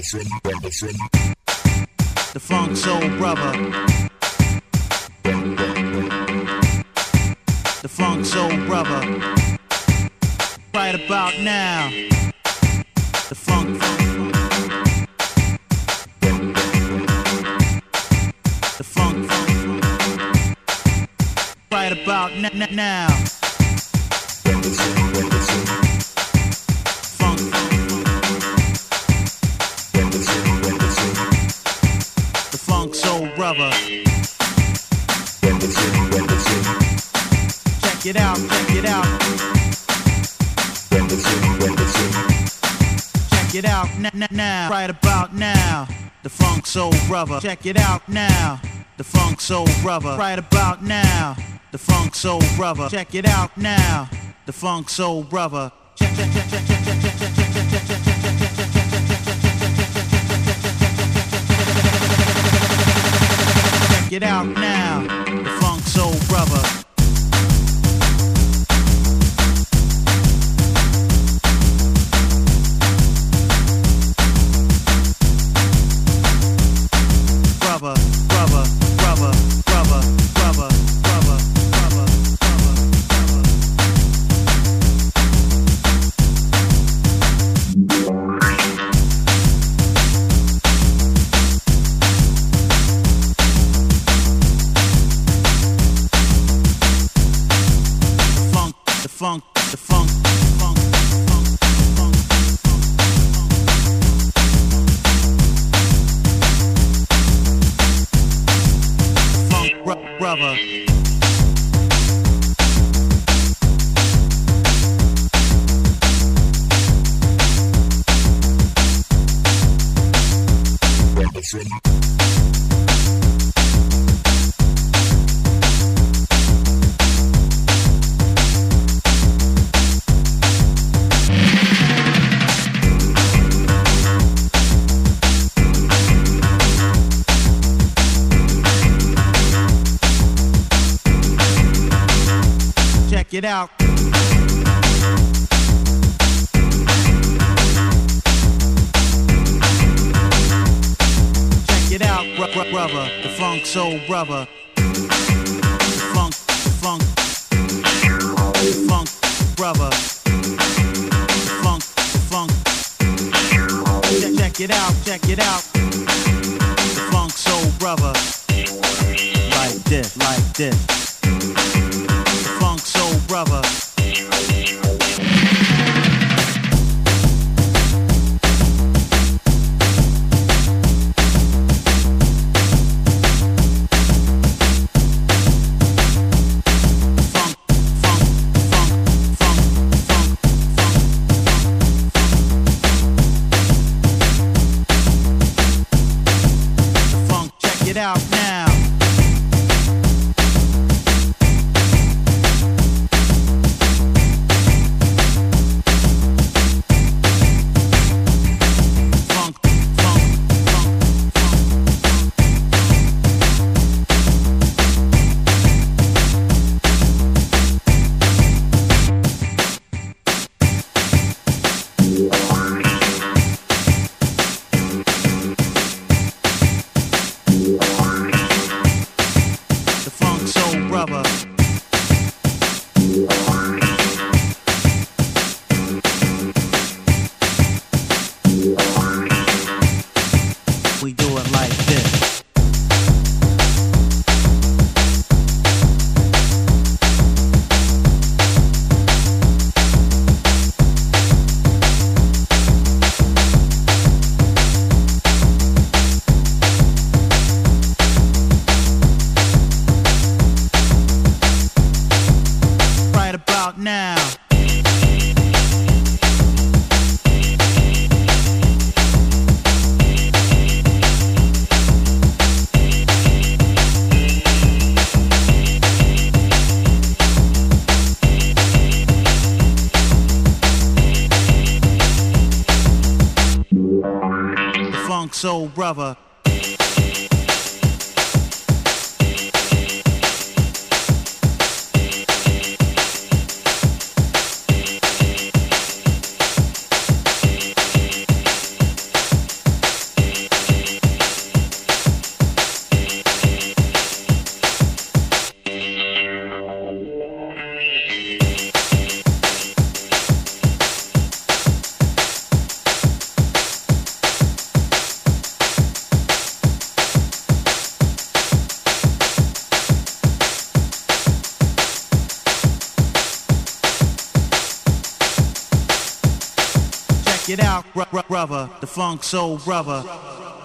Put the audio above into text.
The Funk Soul Brother. The Funk Soul Brother. Right about now. The funk. The funk. Right about now. Funk. The Funk Soul Brother. Check it out, check it out. Check it out now, right about now. The Funk Soul Brother. Check it out now. The Funk Soul Brother. Right about now. The Funk Soul Brother. Check it out now. The Funk Soul Brother. Check it out now. The Funk Soul Brother. Check it out. Check it out, brother. The Funk Soul Brother. The funk, the funk, the funk, brother. The funk, the funk. Check it out, check it out. The Funk Soul Brother. Like this, like this. The Funk Soul Brother. Out now. Funk, funk, funk, the Funk Soul Brother. We do it like this. Right about now. The Funk Soul Brother. check it out, brother, the Funk Soul Brother.